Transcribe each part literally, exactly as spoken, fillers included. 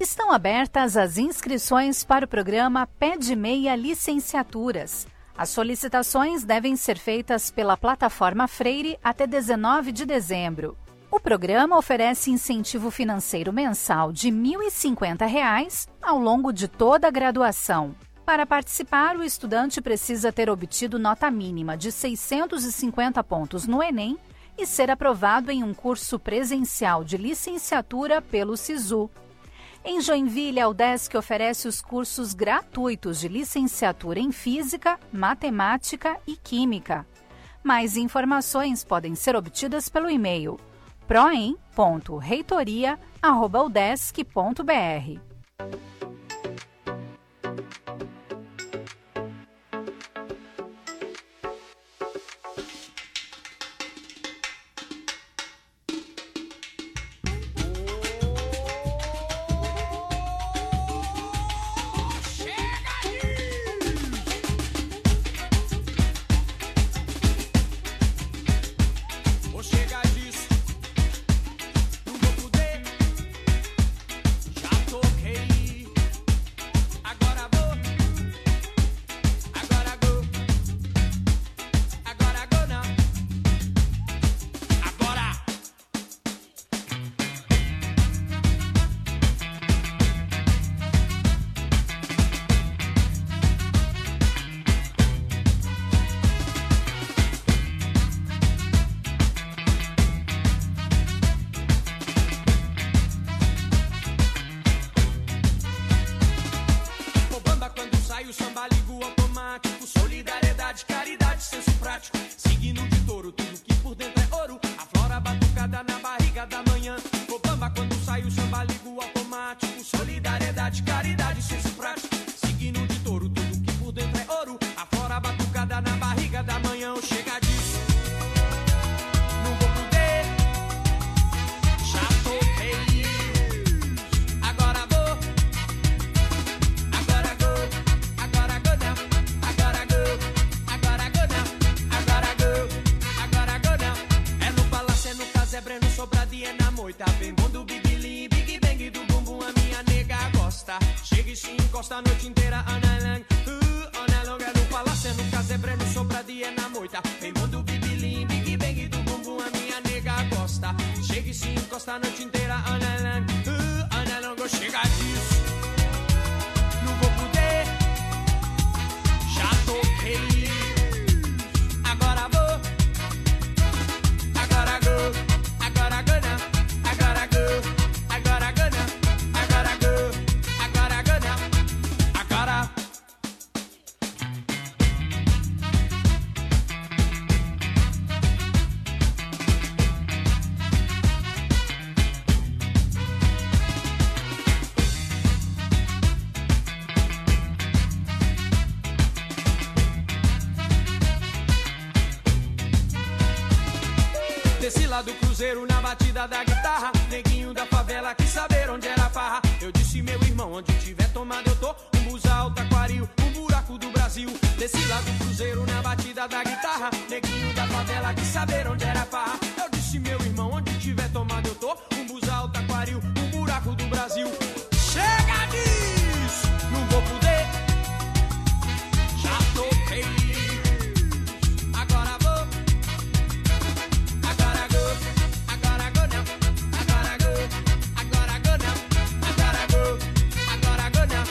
Estão abertas as inscrições para o programa Pé de Meia Licenciaturas. As solicitações devem ser feitas pela plataforma Freire até dezenove de dezembro. O programa oferece incentivo financeiro mensal de mil e cinquenta reais ao longo de toda a graduação. Para participar, o estudante precisa ter obtido nota mínima de seiscentos e cinquenta pontos no Enem e ser aprovado em um curso presencial de licenciatura pelo SISU. Em Joinville, a UDESC oferece os cursos gratuitos de licenciatura em Física, Matemática e Química. Mais informações podem ser obtidas pelo e-mail proem ponto reitoria arroba udesc ponto br. Desci lá do cruzeiro na batida da guitarra, neguinho da favela quis saber onde era a farra. Eu disse, meu irmão, onde tiver tomado eu tô. Um busal, taquaril, um buraco do Brasil. Desci lá do cruzeiro na batida da guitarra, neguinho da favela quis saber onde era a farra. Eu disse, meu irmão, onde tiver tomado eu tô. Um busal, taquaril, um buraco do Brasil. Chega disso, não vou poder. Já toquei. Agora vou. Agora go. Agora go não. Agora go. Agora go não. Agora go. Agora go não.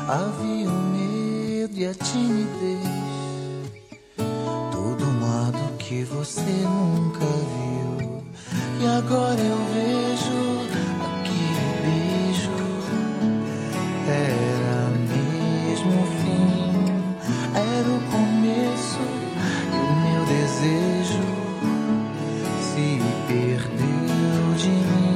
havia o medo e a timidez, todo um lado que você nunca viu. E agora eu vejo aquele beijo, era mesmo o fim, era o começo e o meu desejo se perdeu de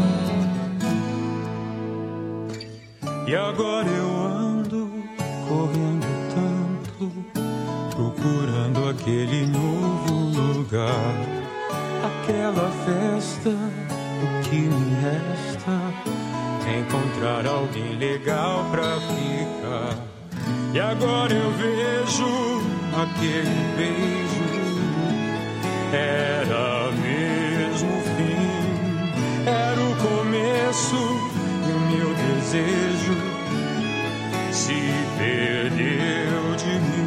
mim. E agora eu ando correndo tanto, procurando aquele novo lugar, aquela festa. O que me resta é encontrar alguém legal pra ficar. E agora eu vejo aquele beijo, era mesmo o fim, era o começo e o meu desejo se perdeu de mim.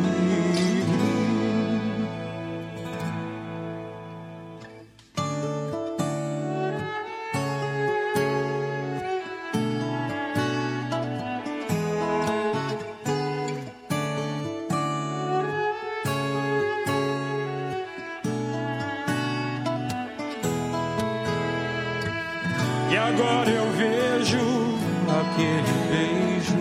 E agora eu vejo aquele beijo,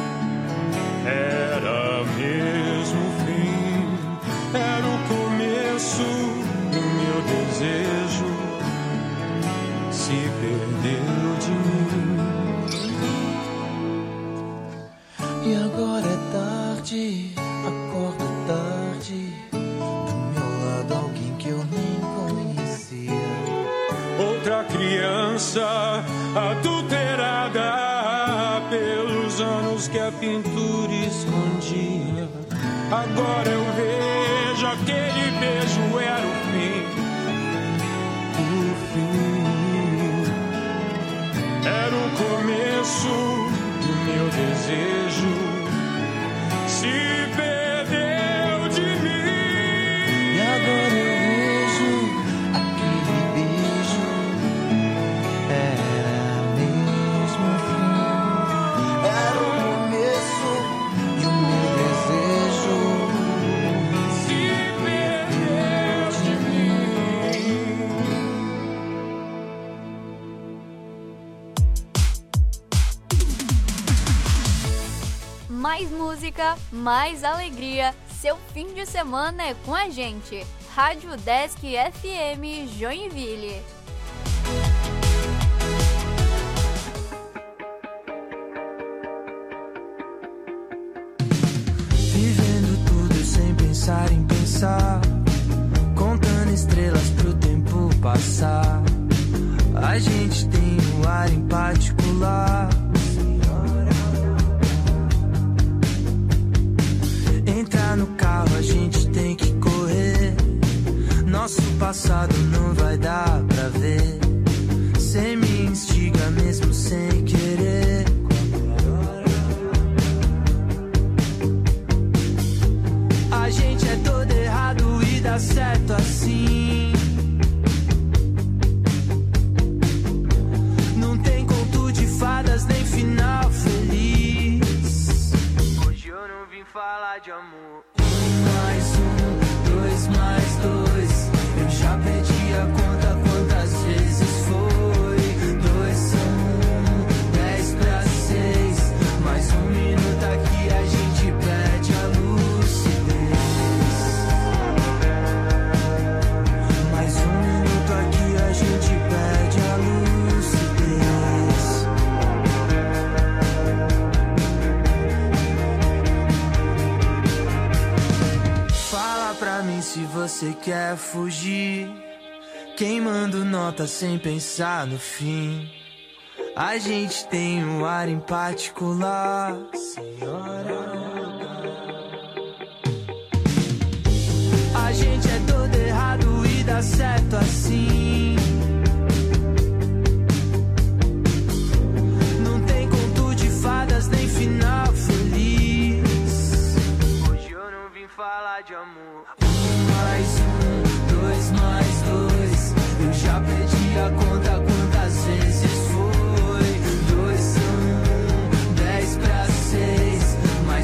era mesmo o fim, era o começo e o meu desejo se perdeu de mim. E agora é tarde, acordo tarde, do meu lado alguém que eu nem conhecia. Outra criança adulterada pelos anos que a pintura escondia. Agora eu vejo aquele beijo era o fim, o fim, era o começo do meu desejo se perdeu de mim. E agora eu vejo aquele beijo, era mesmo o fim, era o começo e o meu desejo Se perdeu de mim. Mais música, mais alegria. Seu fim de semana é com a gente. Rádio Desk F M Joinville. vivendo tudo sem pensar em pensar, contando estrelas pro tempo passar. A gente tem um ar em particular. Entrar no carro, a gente tem que correr. Nosso passado não vai dar pra ver. Cê me instiga mesmo sem querer. A gente é todo errado e dá certo assim. Não tem conto de fadas nem final feliz. Hoje eu não vim falar de amor. Um mais um, dois mais dois. Eu já perdi a conta quantas vezes foi. Dois são um, dez pra seis. Mais um minuto aqui a gente perde a lucidez. Mais um minuto aqui a gente perde a lucidez. Fala pra mim se você quer fugir, queimando nota sem pensar no fim. A gente tem um ar em particular, senhora. A gente é todo errado e dá certo assim. Não tem conto de fadas nem final feliz. Hoje eu não vim falar de amor. Um mais um, dois mais dois. Eu já perdi a conta quantas vezes foi. Dois são um, dez pra seis. Mais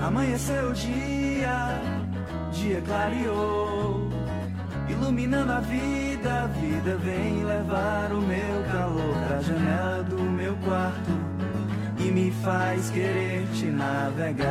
Amanheceu o dia, dia clareou, iluminando a vida, a vida vem levar o meu calor pra janela do meu quarto e me faz querer te navegar.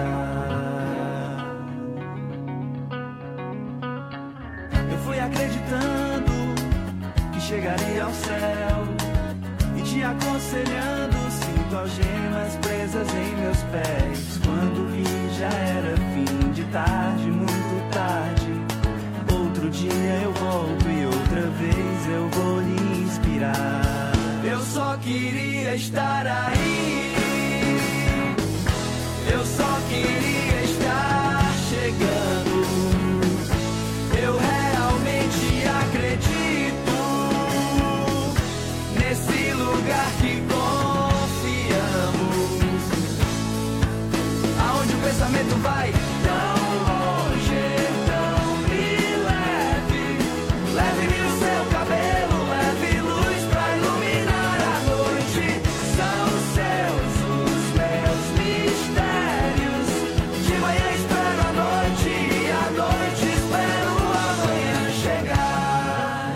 Eu fui acreditando que chegaria ao céu e te aconselhando, sinto algemas presas em meus pés. Quando vi já era fim de tarde, muito tarde. Outro dia eu volto e outra vez eu vou lhe inspirar. Eu só queria estar aí, eu só queria estar chegando. Eu realmente acredito nesse lugar que confiamos, aonde o pensamento vai tão longe, tão me leve. Leve-me no seu cabelo, leve luz pra iluminar a noite. São seus os meus mistérios. De manhã espero a noite e à noite espero amanhã chegar.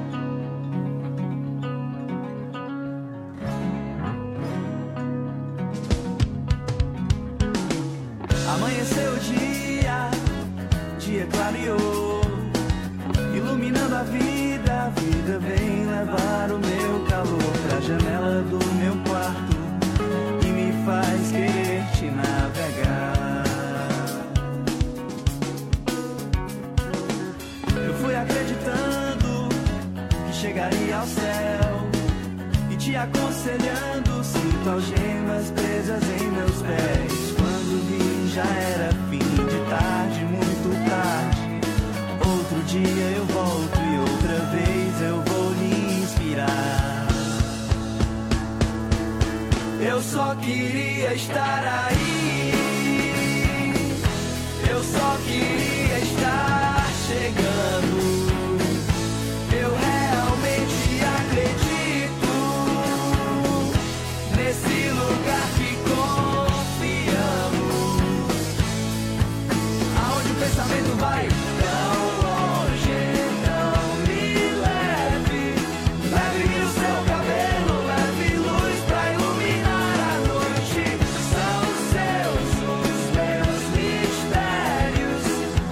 Amanheceu o dia, dia clareou, iluminando a vida, a vida vem levar o meu calor pra janela do meu quarto e me faz querer te navegar. Eu fui acreditando que chegaria ao céu e te aconselhando, sinto algemas presas em meus pés. Quando vi já era fim de tarde, muito tarde. Outro dia eu volto e outra vez eu vou lhe inspirar. Eu só queria estar aí, eu só queria estar chegando. Eu realmente acredito nesse lugar que confiamos, aonde o pensamento vai tão longe, tão me leve. Leve-me no seu cabelo, leve luz pra iluminar a noite. São seus os meus mistérios.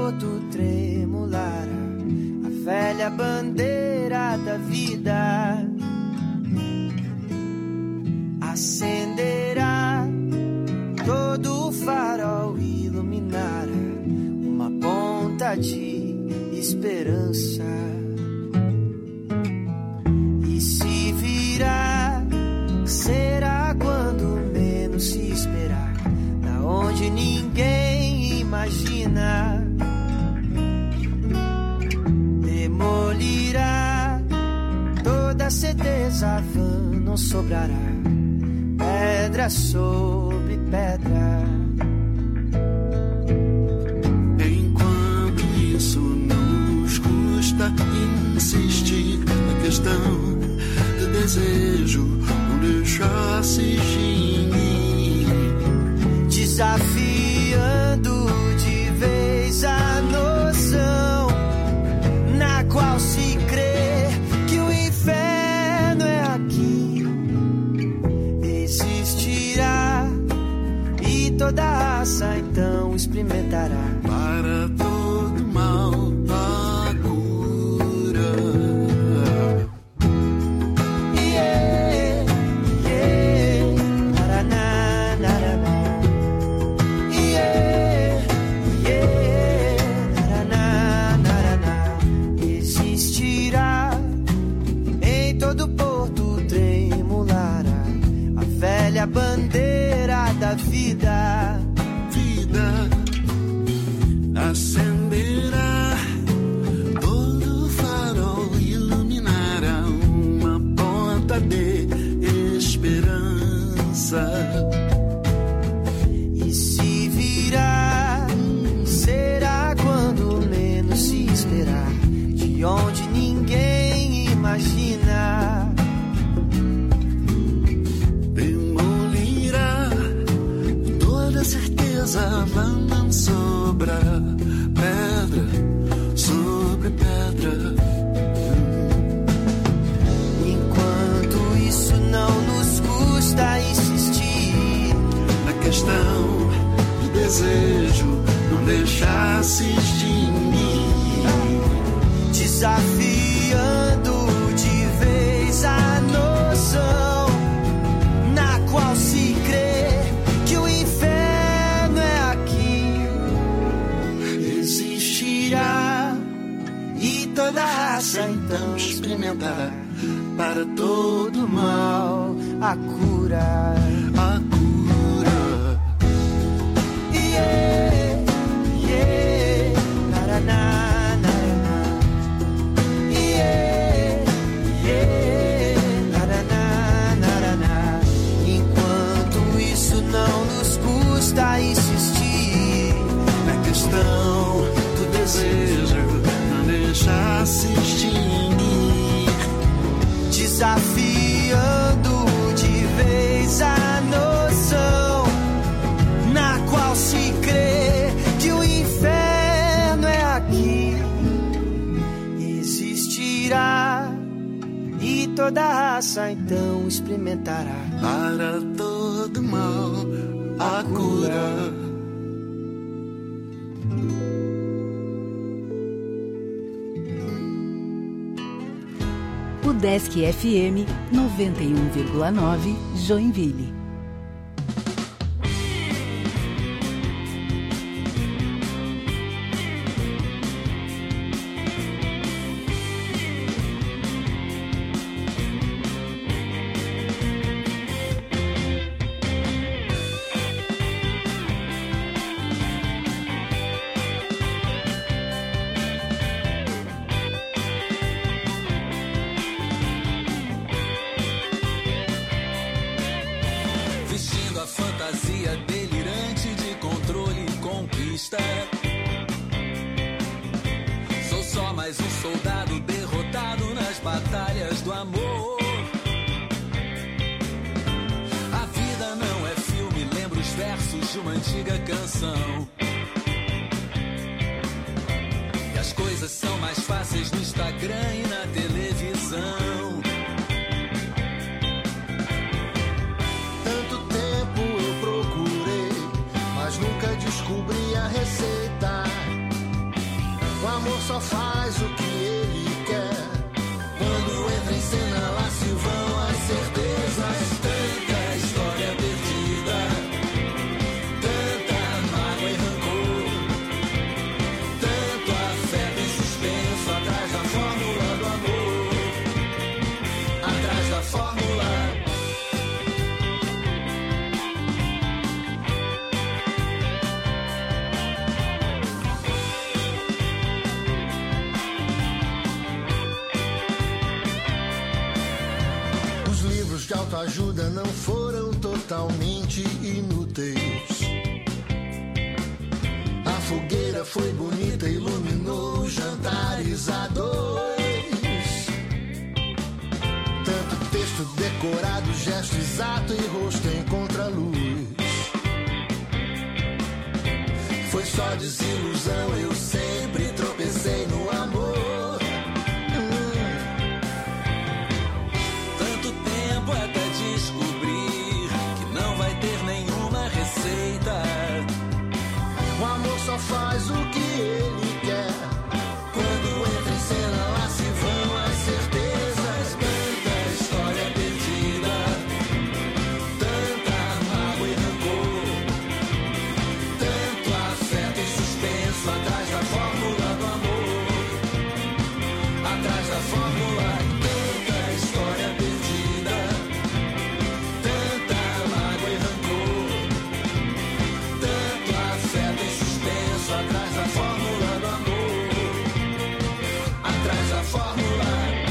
porto tremulará a velha bandeira da vida. Acenderá todo o farol, iluminará uma ponta de esperança. E se virá, será quando menos se esperar, da onde ninguém imagina. Demolirá toda certeza vã, não sobrará pedra sobre pedra. Enquanto isso não nos custa insistir na questão do desejo, não deixar se extinguir, desafiando de vez a noção na qual se crê que o inferno é aqui. Existirá e toda raça então experimentará para todo mal a cura. Yeah, yeah, naraná, naraná. Yeah, yeah, naraná, naraná. Existirá em todo porto tremulará a velha bandeira da vida. Vida acenderá, todo farol iluminará uma ponta de esperança. E se virá, será quando menos se esperar, de onde ninguém imagina. Demolirá toda certeza, não sobra pedra sobre pedra. Enquanto isso não nos custa insistir Na questão do desejo, não deixar se extinguir, desafiando de vez a noção na qual se crê que o inferno é aqui. Existirá e toda raça então experimentará para todo mal a cura. a cura. Yeah, yeah, naraná, naraná. Yeah, yeah, naraná, naraná. Enquanto isso não nos custa insistir Na questão do desejo, não deixar se extinguir, desafiando de vez a noção na qual se crê que o inferno é aqui. Existirá e toda raça então experimentará para todo mal a cura. O Desk F M noventa e um vírgula nove Joinville. Sou só mais um soldado derrotado nas batalhas do amor. A vida não é filme, lembro os versos de uma antiga canção. E as coisas são mais fáceis no Instagram e na televisão. Tanto tempo eu procurei, mas nunca descobri a receita. amor só faz o que ele quer. Quando entra em cena, lá se vão as certezas. Tanta história perdida, tanta mágoa e rancor, tanto afeto e suspenso atrás da fórmula do amor, atrás da fórmula. De autoajuda não foram totalmente inúteis. A fogueira foi bonita, iluminou jantares a dois. Tanto texto decorado, gesto exato e rosto em contraluz. Foi só desilusão, eu sempre tropecei no amor. Até descobrir que não vai ter nenhuma receita. O amor só faz o que ele quer. Quando entra em cena, lá se vão as certezas. Tanta história perdida, tanta mágoa e rancor, tanto afeto e suspenso atrás da fórmula do amor, atrás da fórmula. Tanta história perdida, atrás da fórmula do amor, atrás da fórmula.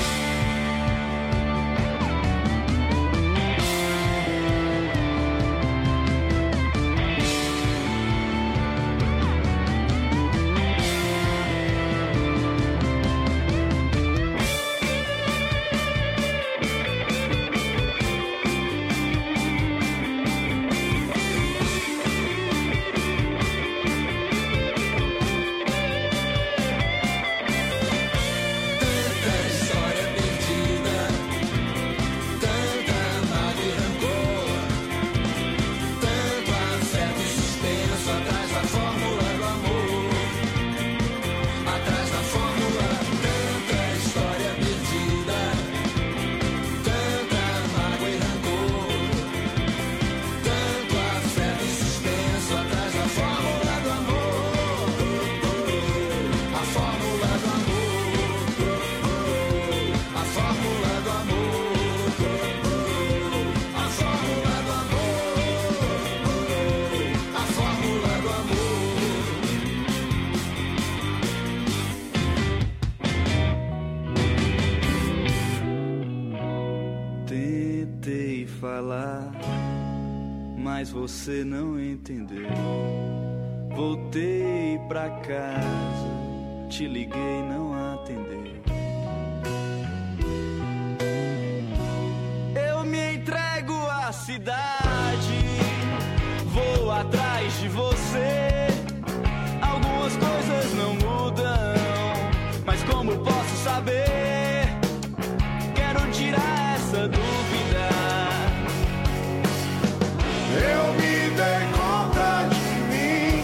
Mas você não entendeu. Voltei pra casa, te liguei, não atendeu. Eu me entrego à cidade, vou atrás de você. Algumas coisas não mudam, mas como posso saber? Quero tirar essa dúvida. Eu me dei conta de mim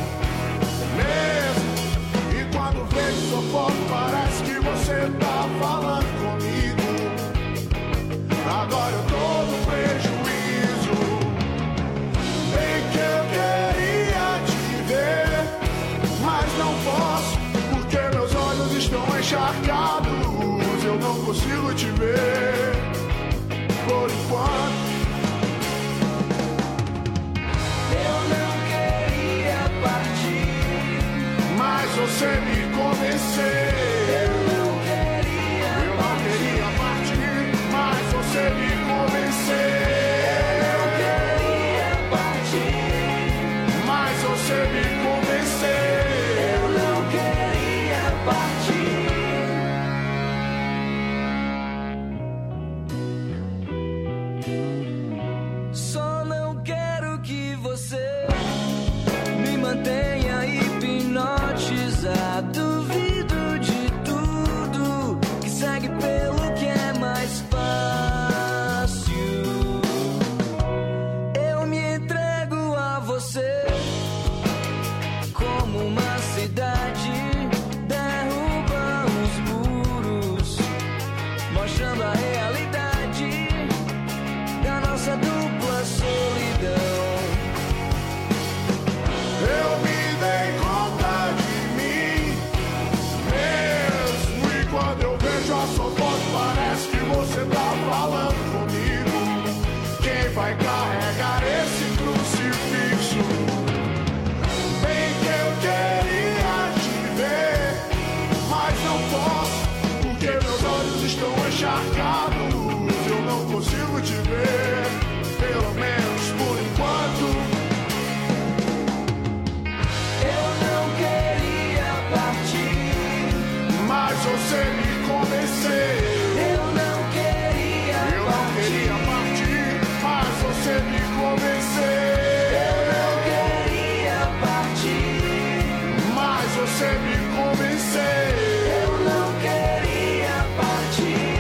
mesmo, e quando vejo sua foto parece que você tá falando comigo. Agora eu tô no prejuízo. Bem que eu queria te ver, mas não posso, porque meus olhos estão encharcados. Eu não consigo te ver por enquanto. Mas você me convenceu. Eu não queria, eu não queria partir, mas você me convenceu. Eu queria partir, mas você me convenceu. Eu não queria partir. Só não quero que você me mantenha hipnotizado. viver, pelo menos por enquanto. Eu não queria partir, mas você me convenceu. Eu não queria Eu não partir, queria partir, mas você me convenceu. eu não queria partir, Mas você me convenceu. eu não queria partir.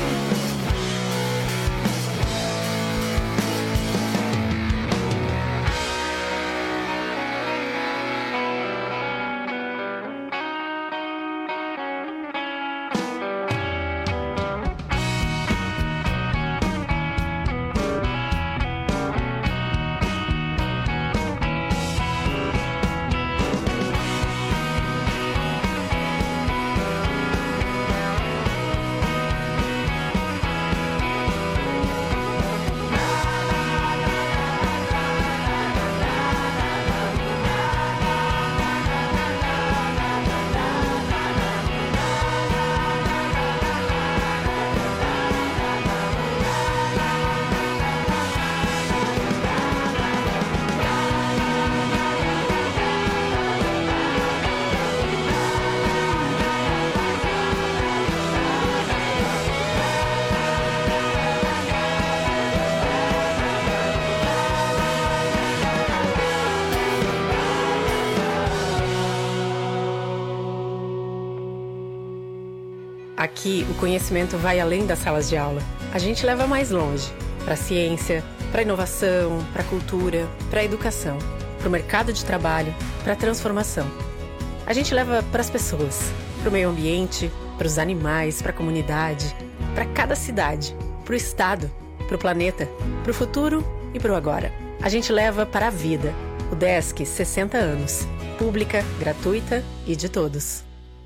Aqui, o conhecimento vai além das salas de aula. A gente leva mais longe, para a ciência, para a inovação, para a cultura, para a educação, para o mercado de trabalho, para a transformação. A gente leva para as pessoas, para o meio ambiente, para os animais, para a comunidade, para cada cidade, para o estado, para o planeta, para o futuro e para o agora. A gente leva para a vida. O Desk sessenta anos. Pública, gratuita e de todos.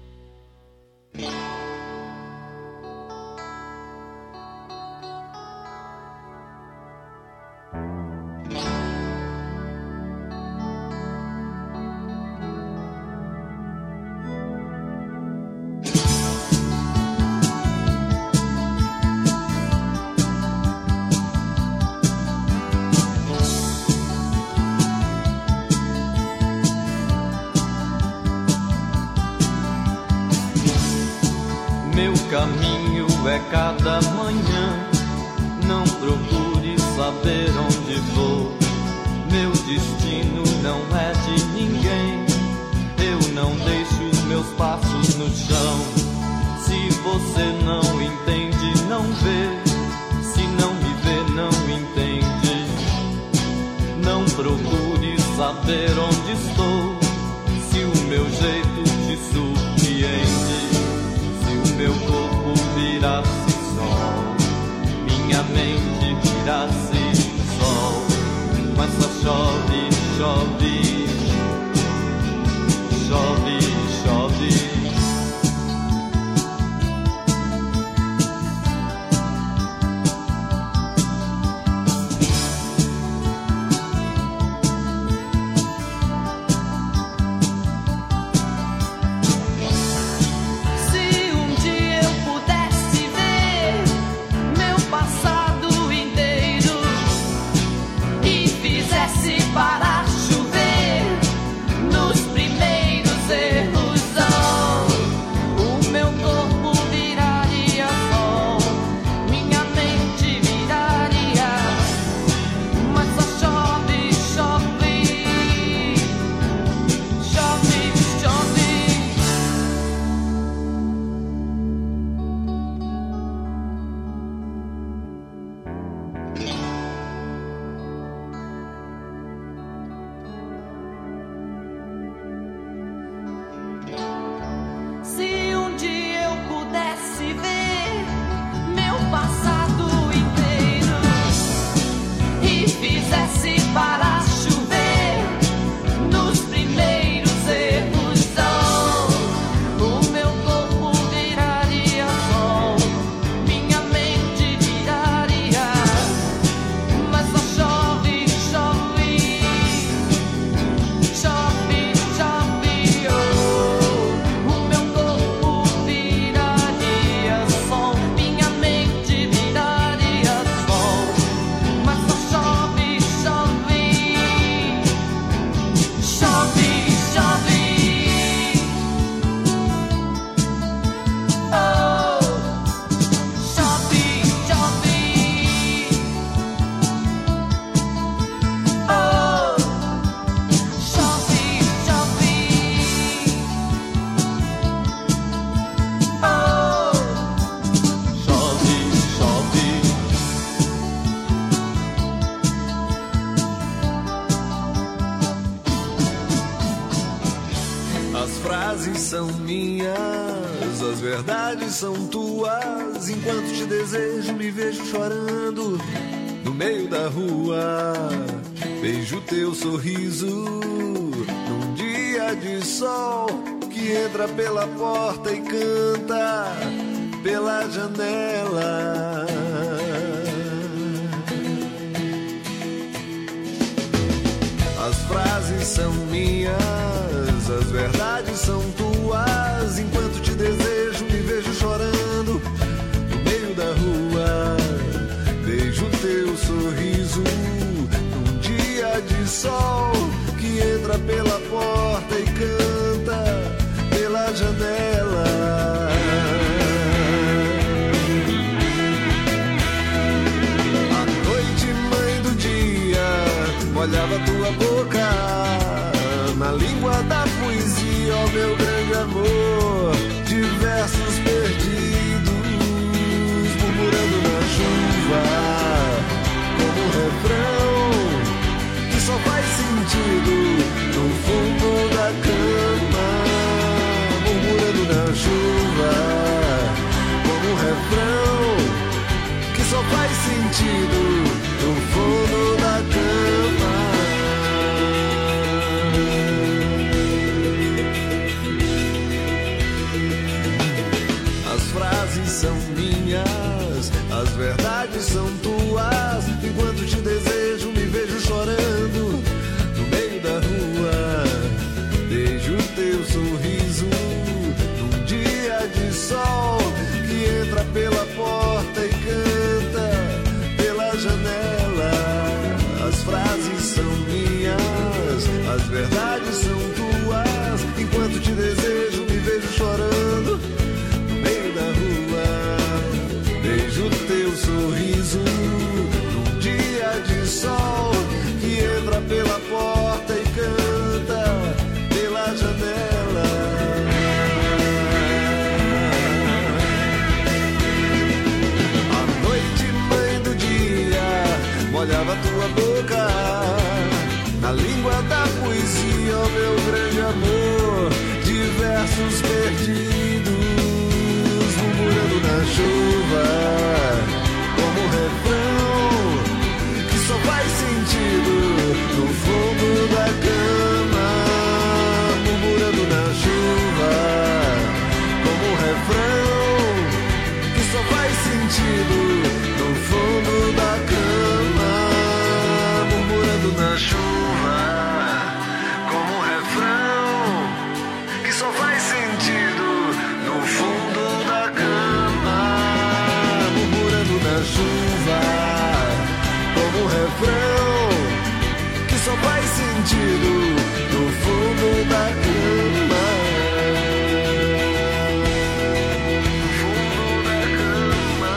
Meu caminho é cada manhã, não procure saber onde vou. Meu destino não é de ninguém, eu não deixo os meus passos no chão. Se você não entende, não vê, se não me vê, não entende. Não procure saber onde estou, se o meu jeito te surpreende. Meu corpo virasse sol, minha mente virasse sol, mas só chove, chove, chove, chove. Se um dia eu pudesse ver meu passado são minhas, as verdades são tuas. Enquanto te desejo, me vejo chorando no meio da rua. Beijo teu sorriso num dia de sol que entra pela porta e canta pela janela. As frases são minhas, as verdades são tuas. Enquanto te desejo, me vejo chorando no meio da rua. Beijo teu sorriso num dia de sol que entra pela porta e canta pela janela. A noite, mãe do dia, molhava tua boca na língua da poesia, ó meu grande amor, de versos perdidos, murmurando na chuva, como um refrão que só faz sentido no fundo da cama, murmurando na chuva, como um refrão que só faz sentido no fundo da cama. As frases são minhas, as verdades são tuas. Enquanto te desejo, me vejo chorando no meio da rua. Beijo teu sorriso num dia de sol que entra pela porta e canta pela janela. As frases são minhas, as verdades são tuas. Enquanto te desejo, me vejo chorando no meio da rua. Beijo teu sorriso num dia de sol que entra pela porta e canta pela janela. A noite, mãe do dia, molhava tua boca na língua da poesia, ó meu grande amor, de versos perdidos, murmurando na chuva, como um refrão que só faz sentido no fundo da cama, murmurando na chuva, como um refrão que só faz sentido no fundo da cama, murmurando na chuva, como um refrão que só faz sentido no fundo da cama, murmurando na chuva, como um refrão que só faz sentido no fundo da cama. Fundo da cama.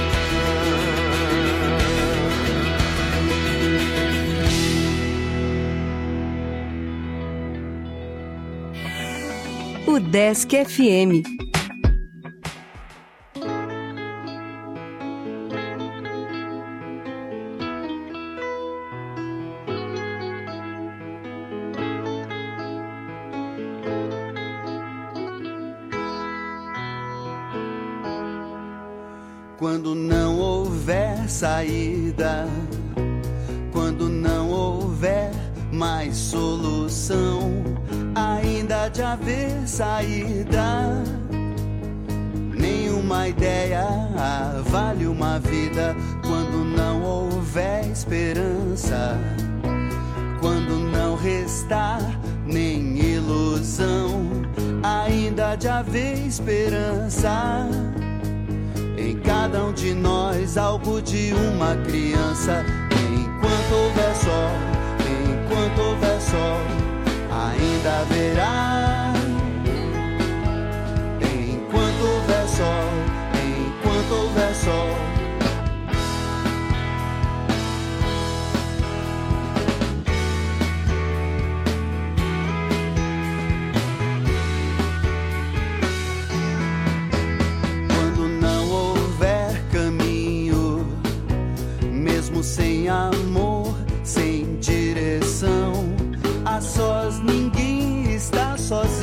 O Desk F M. Quando não houver saída, quando não houver mais solução, ainda de haver saída. Nenhuma ideia vale uma vida quando não houver esperança, quando não restar nem ilusão, ainda de haver esperança. Em cada um de nós, algo de uma criança. Enquanto houver sol, enquanto houver sol, ainda haverá. Enquanto houver sol, enquanto houver sol. Sem amor, sem direção, a sós ninguém está sozinho.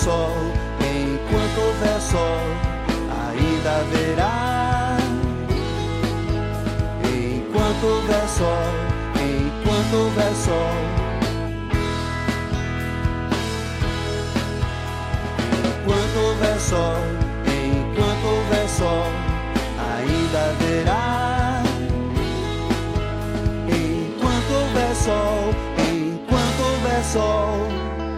sol, enquanto houver sol, ainda haverá. Enquanto houver sol, enquanto houver sol. Enquanto houver sol, enquanto houver sol, ainda haverá. Enquanto houver sol, enquanto houver sol.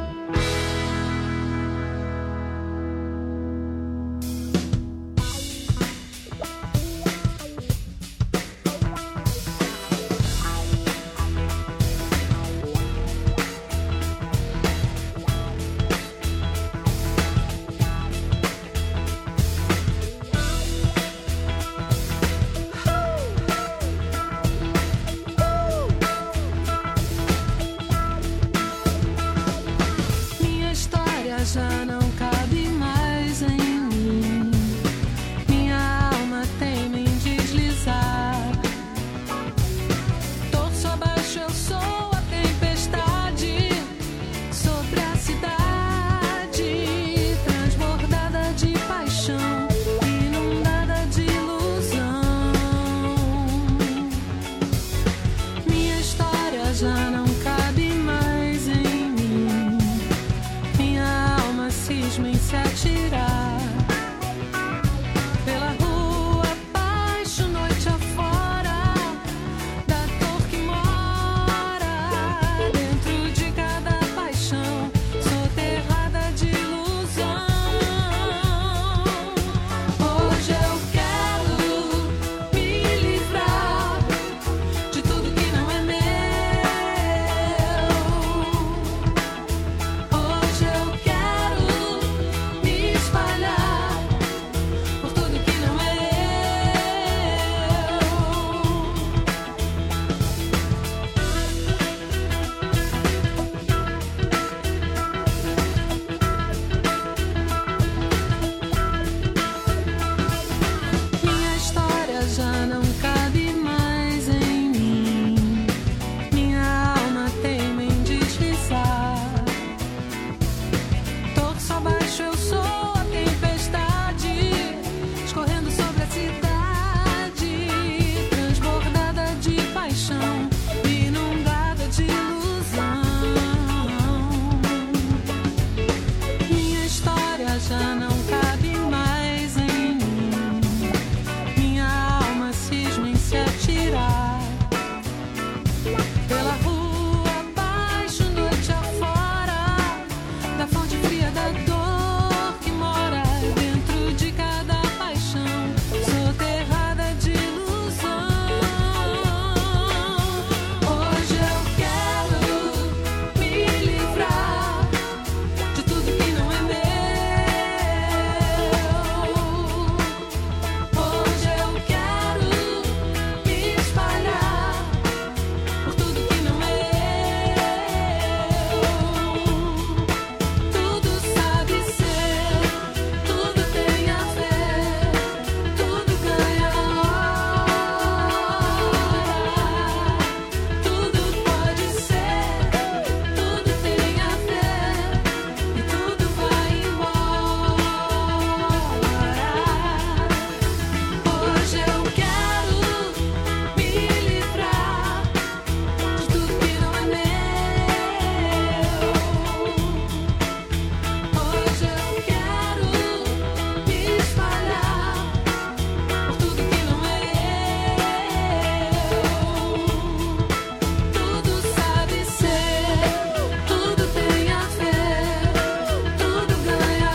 Já não cabe mais em mim. Minha alma teme em deslizar. Torço abaixo, eu sou a tempestade sobre a cidade, transbordada de paixão, inundada de ilusão. Minha história já não cabe mais em mim. Minha cisma em se atirar pela rua abaixo, noite afora, da dor que mora dentro de cada paixão, soterrada de ilusão. Hoje eu quero me livrar de tudo que não é meu. Hoje eu quero espalhar por tudo que não é minha história já não cabe mais em mim. Minha alma teima em deslizar. Torço abaixo, eu sou a tempestade escorrendo sobre a cidade, transbordada de paixão, inundada de ilusão. Minha história já não cabe mais em mim. Minha alma cisma em se atirar pela rua abaixo, noite afora, da fonte fria da dor que mora dentro de cada paixão, soterrada de ilusão. Hoje eu quero me livrar de tudo que não é meu. Hoje eu quero me espalhar por tudo que não é eu. Tudo sabe ser, tudo tem a ver, tudo ganha hora. Tudo pode ser, tudo tem a ver, e tudo vai embora. Hoje eu quero me livrar de tudo que não é meu. Hoje eu quero me espalhar por tudo que não é eu. Tudo sabe ser, tudo tem a ver, tudo ganha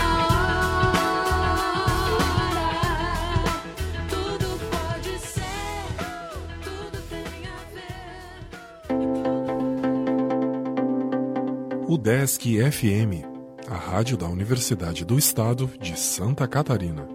hora. Tudo pode ser, tudo tem a ver. UDESC F M, a rádio da Universidade do Estado de Santa Catarina.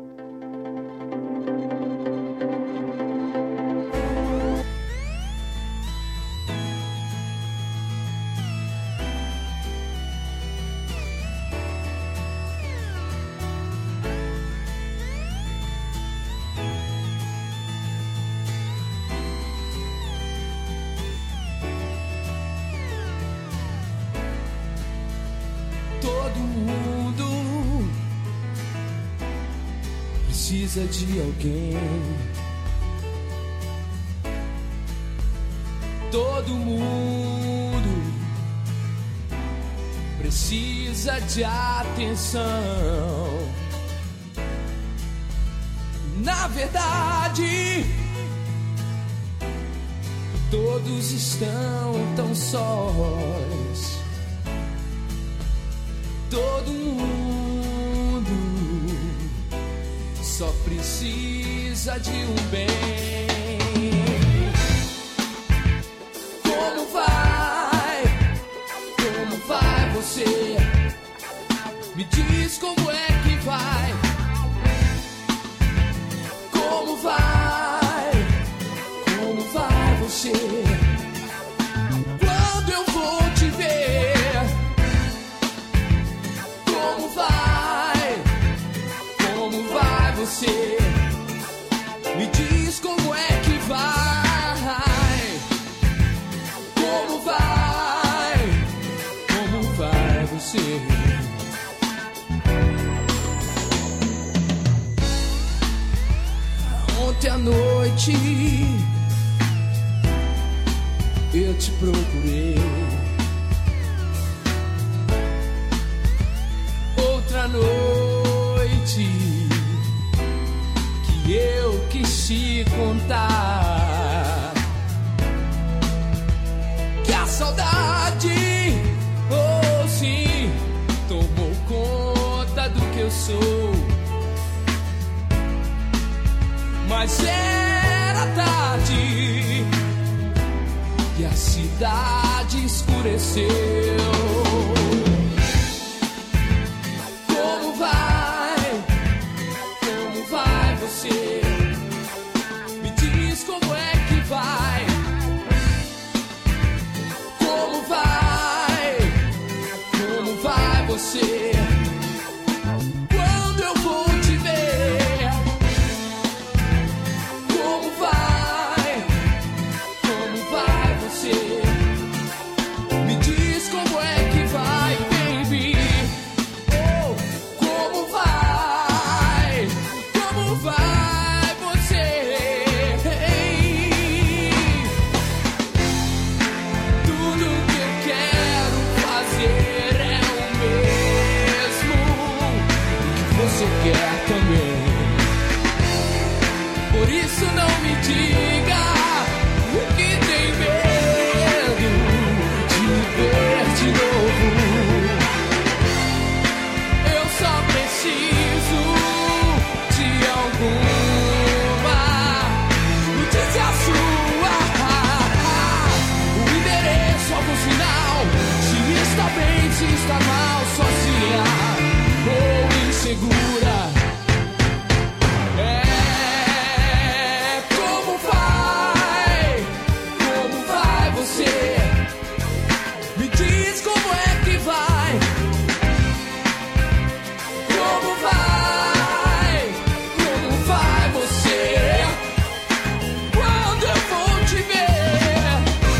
Todo mundo precisa de alguém. Todo mundo precisa de atenção. Na verdade, todos estão tão sós. Todo mundo só precisa de um bem. Como vai? Como vai você? Me diz como é que vai. Como vai? Como vai você? Quando eu vou te ver? Como vai? Como vai você? Me diz como é que vai. Como vai? Como vai você? Ontem à noite eu te procurei. Outra noite que eu quis te contar que a saudade, oh sim, tomou conta do que eu sou. Mas era tarde e a cidade escureceu. Como vai? Como vai você? Me diz como é que vai. Como vai? Como vai você? Quando eu vou te ver? Como vai? Como vai você? Me diz como é que vai, baby. Oh, como vai? Como vai você? Tudo que eu quero fazer é o mesmo que você quer também. Por isso não me diga que tem medo de me ver de novo. Eu só preciso de alguma notícia sua. O endereço, algum sinal, se está bem, se está mal, sozinha ou insegura. É, como vai? Como vai você? Me diz como é que vai. Como vai? Como vai você? Quando eu vou te ver?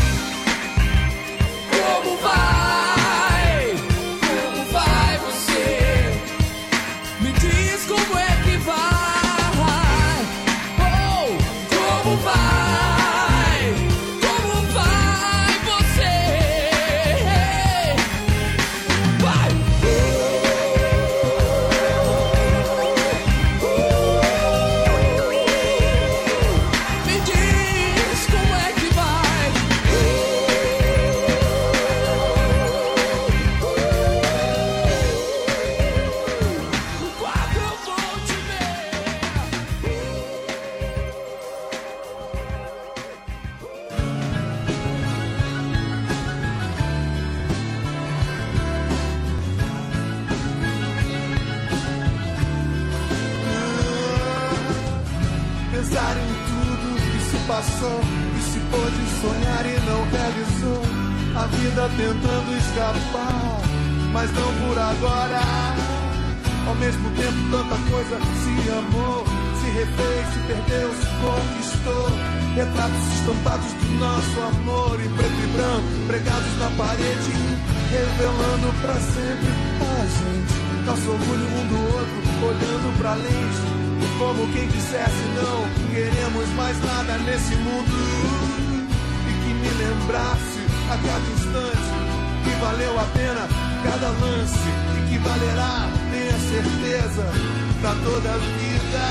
Como vai? Como vai você? Me diz como é que vai. Oh, como vai? Como vai você? Vai! Me diz como é que vai. Quando eu vou te ver? Pensar em tudo que se passou, que se pôde sonhar e não realizou. A vida tentando escapar, mas não por agora. Ao mesmo tempo tanta coisa se amou, se refez, se perdeu, se conquistou. Retratos estampados do nosso amor em preto e branco, pregados na parede, revelando pra sempre a gente. Nosso orgulho um do outro, olhando pra lente, Como quem dissesse não queremos mais nada nesse mundo. E que me lembrasse a cada instante que valeu a pena cada lance. E que valerá, tenha certeza, pra toda a vida.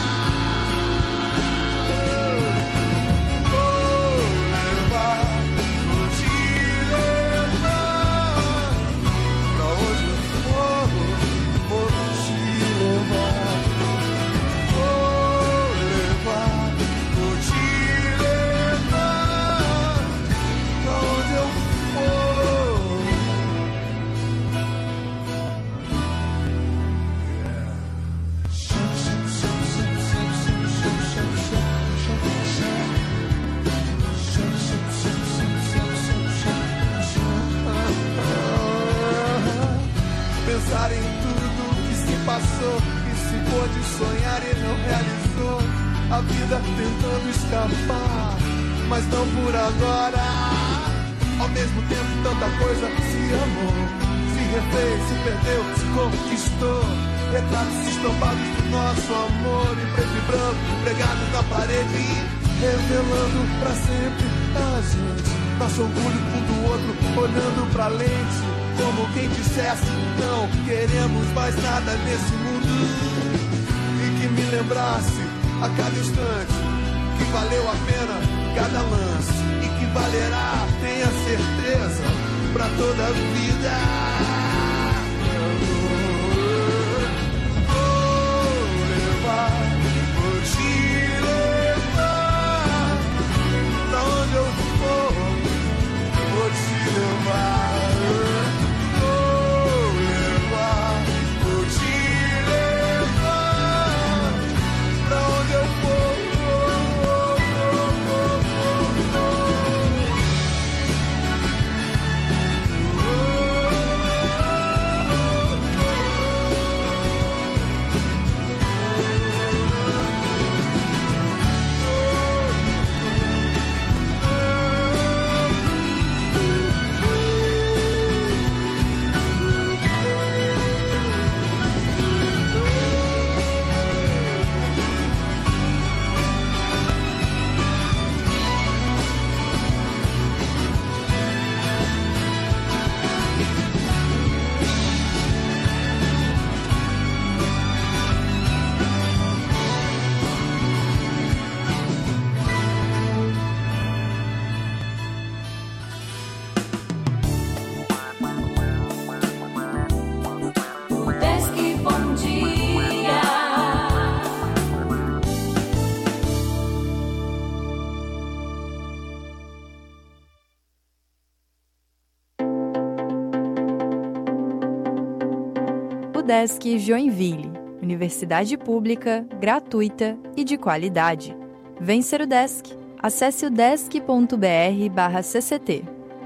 Pensar em tudo que se passou, que se pôde sonhar e não realizou. A vida tentando escapar, mas não por agora. Ao mesmo tempo tanta coisa se amou, se refez, se perdeu, se conquistou. Retratos estampados do nosso amor em preto e branco, pregados na parede, revelando pra sempre a gente. Nosso orgulho um do outro, olhando pra lente. Como quem dissesse, não queremos mais nada nesse mundo. E que me lembrasse a cada instante que valeu a pena cada lance. E que valerá, tenha certeza, pra toda a vida. Vou levar, vou te levar pra onde eu for, vou te levar. UDESC Joinville, Universidade Pública, gratuita e de qualidade. Vem ser UDESC. Acesse udesc ponto br barra C C T.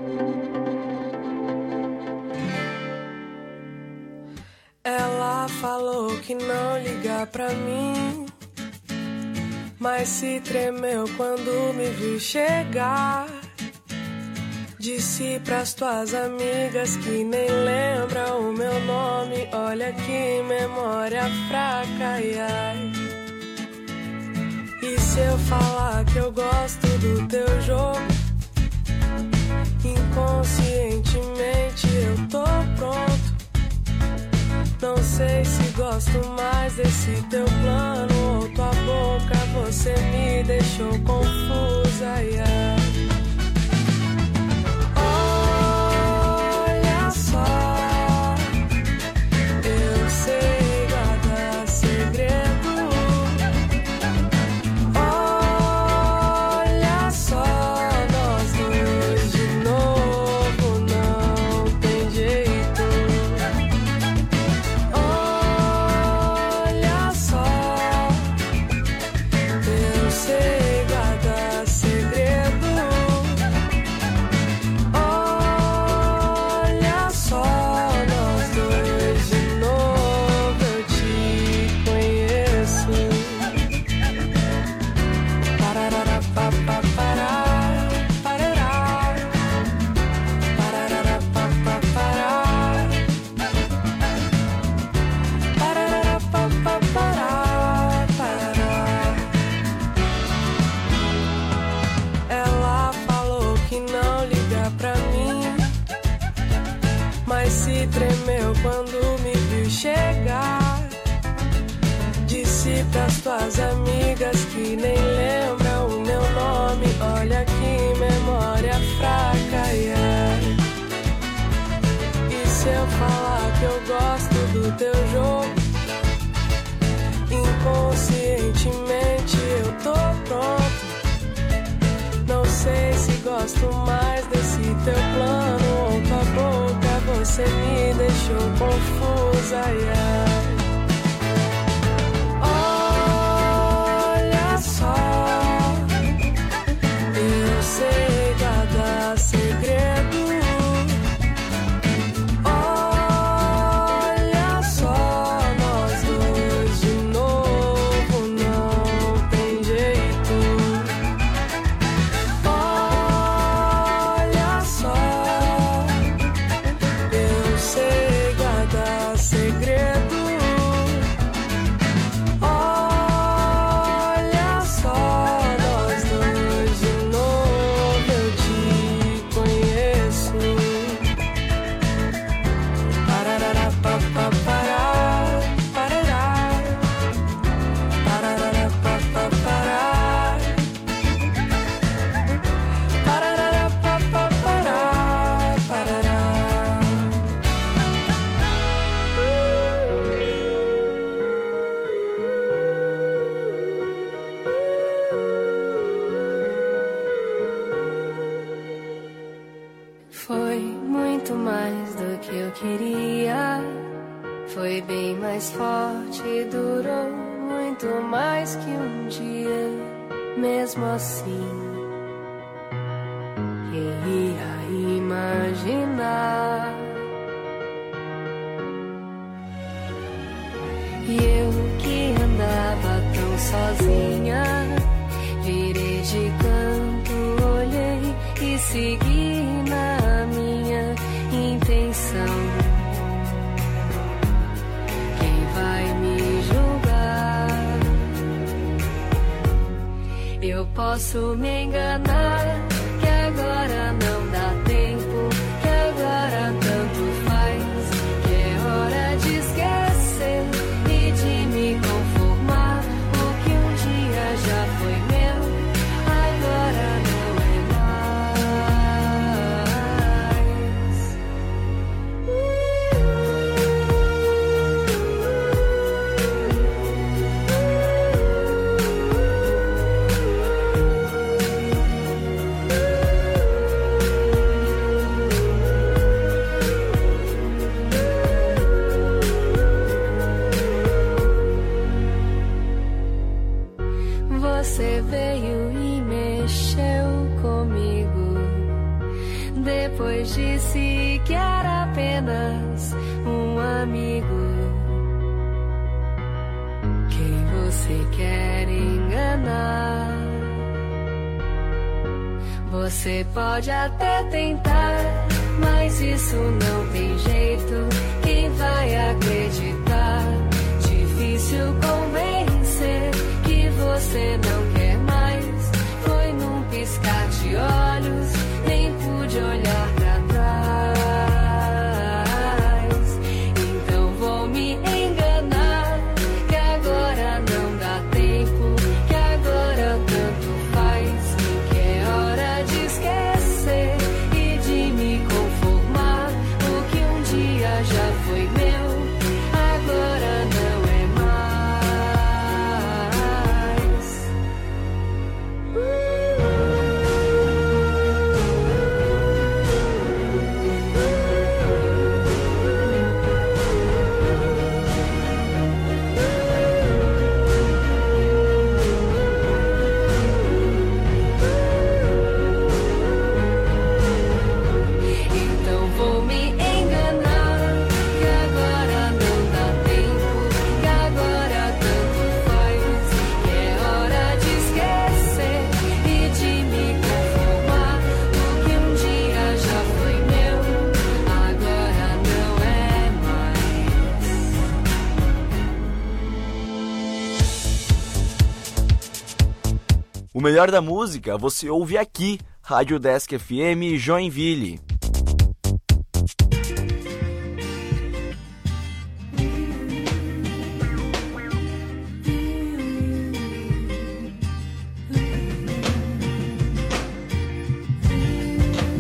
Ela falou que não liga pra mim, mas se tremeu quando me viu chegar. Disse pras tuas amigas que nem lembra o meu nome. Olha que memória fraca, ai, ai. E se eu falar que eu gosto do teu jogo, inconscientemente eu tô pronto. Não sei se gosto mais desse teu plano ou tua boca, você me deixou confusa, ai, ai. Segredo que tremeu quando me viu chegar. Disse pras tuas amigas que nem lembram o meu nome. Olha que memória fraca, yeah. E se eu falar que eu gosto do teu jogo, inconscientemente eu tô pronto. Não sei se gosto mais desse teu plano ou tua boca, você me deixou confusa, yeah. Olha só, eu sei cada segredo. Olha só, nós dois de novo, não tem jeito. Olha só, eu sei cada segredo. Foi muito mais do que eu queria. Foi bem mais forte, durou muito mais que um dia. Mesmo assim, quem ia imaginar? E eu que andava tão sozinha, virei de canto, olhei e segui na minha intenção. Quem vai me julgar? Eu posso me enganar, que agora não dá tempo, que agora tanto faz, que é hora de esquecer e de me conformar. O que um dia já foi meu, agora não é mais. Você veio e mexeu comigo. Depois disse que era apenas um amigo. Quem você quer enganar? Você pode até tentar, mas isso não tem jeito. Quem vai acreditar? Difícil convencer que você não quer mais. Foi num piscar de olhos, nem pude olhar pra trás. Então vou me enganar, que agora não dá tempo, que agora tanto faz, que é hora de esquecer e de me conformar. O que um dia já foi meu, agora não é mais. Então vou me enganar, que agora não dá tempo, que agora tanto faz, que é hora de esquecer e de me conformar. O que um dia já foi meu, agora não é mais. O melhor da música você ouve aqui, Rádio Desk F M Joinville.